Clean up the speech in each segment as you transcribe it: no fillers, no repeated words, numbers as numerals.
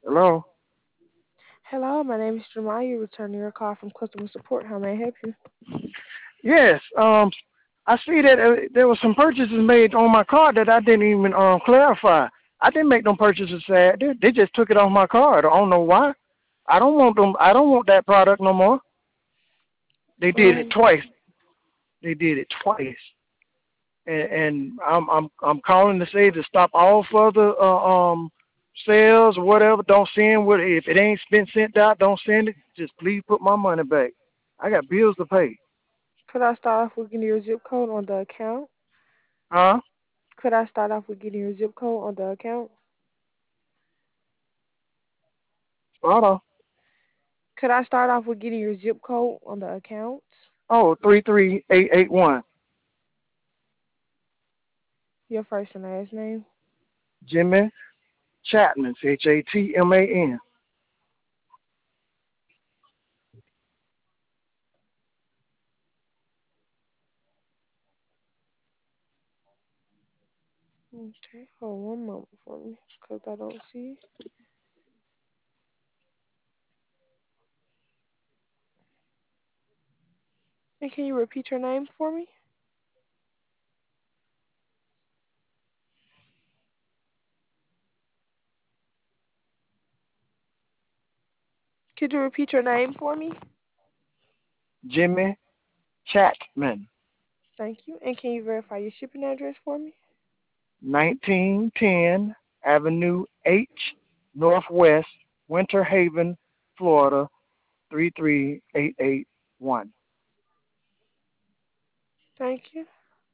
Hello? Hello, my name is Jemaya, returning your call from customer support. How may I help you? Yes. I see that there were some purchases made on my card that I didn't even clarify. I didn't make them purchases. They just took it off my card. I don't know why. I don't want them. I don't want that product no more. They did it Um, twice. They did it twice, and I'm calling to say to stop all further sales or whatever. Don't send what if it ain't been sent out. Don't send it. Just please put my money back. I got bills to pay. could I start off with getting your zip code on the account? Huh? Could I start off with getting your zip code on the account? Hold on. Could I start off with getting your zip code on the account? Oh, 33881. Your first and last name? Jimmy Chapman, Chatman. Okay, hold one moment for me, because I don't see. And can you repeat your name for me? Could you repeat your name for me? Jimmy Chapman, Thank you. And can you verify your shipping address for me? 1910 Avenue H, Northwest, Winter Haven, Florida, 33881. Thank you.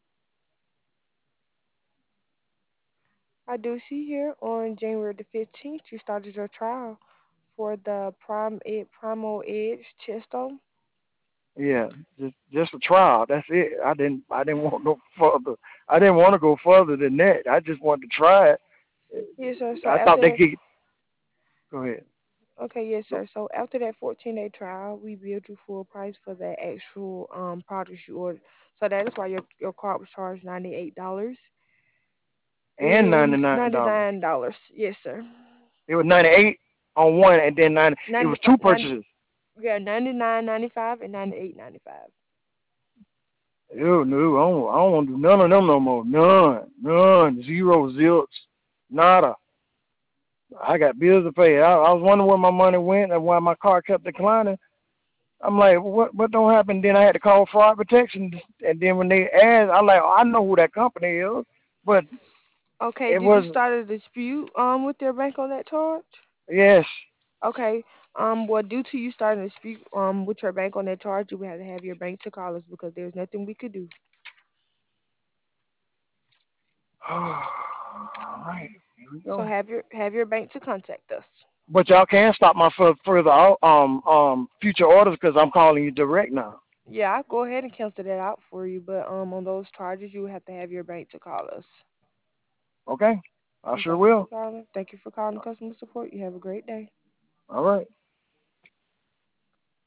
I do see here on January the 15th, you started your trial for the Primal Edge Chesto. Yeah, just a trial. That's it. I didn't want no further. I didn't want to go further than that. I just wanted to try it. Yes, sir. So I thought after they that, could go ahead. okay, yes, sir. So after that 14-day trial, we billed you full price for the actual products you ordered. So that is why your card was charged $98 And and $99. $99. Yes, sir. It was 98 on one, and then 90. It was 95, two purchases. yeah, 99.95 and 98.95. Ew, no, I don't want to do none of them no more. None. Zero, zilch, nada. I got bills to pay. I was wondering where my money went and why my car kept declining. I'm like, what don't happen? Then I had to call fraud protection, and then when they asked, I like, I know who that company is, but Okay, it did you was start a dispute with your bank on that charge? yes. Okay. Well, due to you starting to speak with your bank on that charge, you would have to have your bank to call us because there's nothing we could do. All right, here we So go. have your bank to contact us. But y'all can stop my further future orders because I'm calling you direct now. Yeah, I'll go ahead and cancel that out for you, but on those charges, you would have to have your bank to call us. Okay, I And sure thank you for will. calling. Thank you for calling customer support. You have a great day. All right.